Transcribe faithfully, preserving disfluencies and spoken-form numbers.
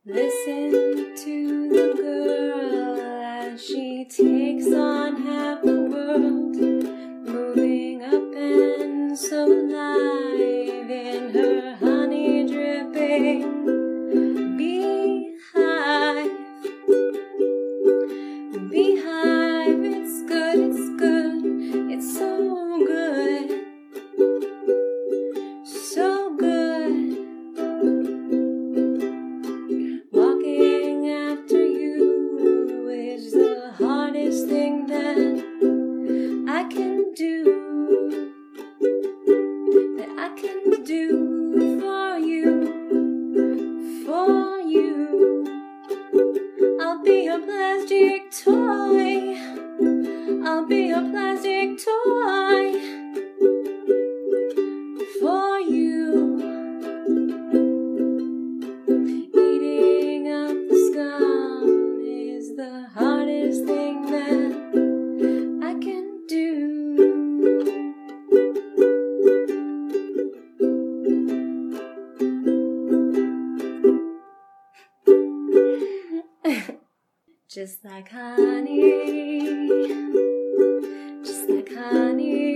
Listen to the girl as she takes on half the world, moving up and so alive in her honey dripping beehive. Beehive, it's good, it's good, it's so good, so good. Walking after you is the hardest thing that I can do, that I can do for you, for you. I'll be a plastic toy, I'll be a plastic toy for you. Eating up the scum is the hardest thing that I can do. Just like honey, just like honey.